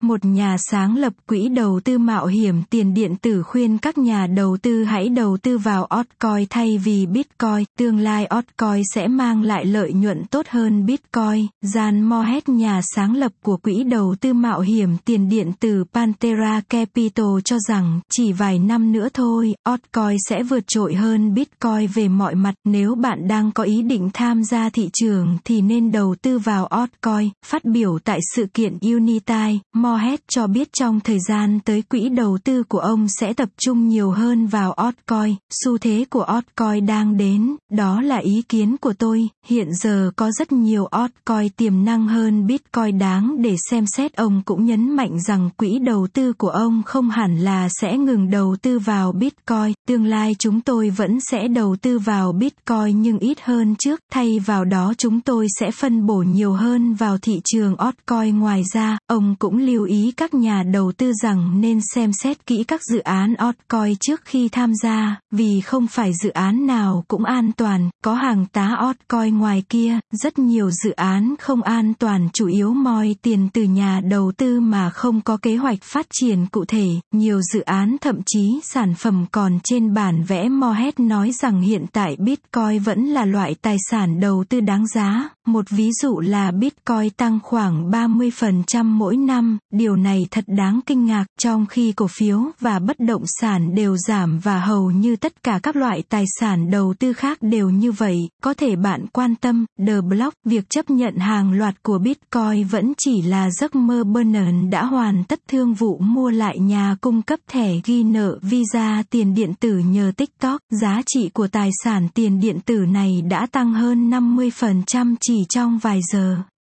Một nhà sáng lập quỹ đầu tư mạo hiểm tiền điện tử khuyên các nhà đầu tư hãy đầu tư vào altcoin thay vì Bitcoin. Tương lai altcoin sẽ mang lại lợi nhuận tốt hơn Bitcoin. Jan Mohet, nhà sáng lập của quỹ đầu tư mạo hiểm tiền điện tử Pantera Capital cho rằng, chỉ vài năm nữa thôi, altcoin sẽ vượt trội hơn Bitcoin về mọi mặt. Nếu bạn đang có ý định tham gia thị trường thì nên đầu tư vào altcoin. Phát biểu tại sự kiện Unity, Mohet cho biết trong thời gian tới quỹ đầu tư của ông sẽ tập trung nhiều hơn vào altcoin. Xu thế của altcoin đang đến, đó là ý kiến của tôi. Hiện giờ có rất nhiều altcoin tiềm năng hơn Bitcoin đáng để xem xét. Ông cũng nhấn mạnh rằng quỹ đầu tư của ông không hẳn là sẽ ngừng đầu tư vào Bitcoin. Tương lai chúng tôi vẫn sẽ đầu tư vào Bitcoin nhưng ít hơn trước. Thay vào đó chúng tôi sẽ phân bổ nhiều hơn vào thị trường altcoin. Ngoài ra, ông cũng lưu ý các nhà đầu tư rằng nên xem xét kỹ các dự án altcoin trước khi tham gia, vì không phải dự án nào cũng an toàn. Có hàng tá altcoin ngoài kia, rất nhiều dự án không an toàn chủ yếu moi tiền từ nhà đầu tư mà không có kế hoạch phát triển cụ thể. Nhiều dự án thậm chí sản phẩm còn trên bản vẽ. Mohet nói rằng hiện tại Bitcoin vẫn là loại tài sản đầu tư đáng giá. Một ví dụ là Bitcoin tăng khoảng 30% mỗi năm, điều này thật đáng kinh ngạc, trong khi cổ phiếu và bất động sản đều giảm và hầu như tất cả các loại tài sản đầu tư khác đều như vậy. Có thể bạn quan tâm, The Block, việc chấp nhận hàng loạt của Bitcoin vẫn chỉ là giấc mơ. Bernard đã hoàn tất thương vụ mua lại nhà cung cấp thẻ ghi nợ Visa tiền điện tử nhờ TikTok. Giá trị của tài sản tiền điện tử này đã tăng hơn 50% chỉ trong vài giờ.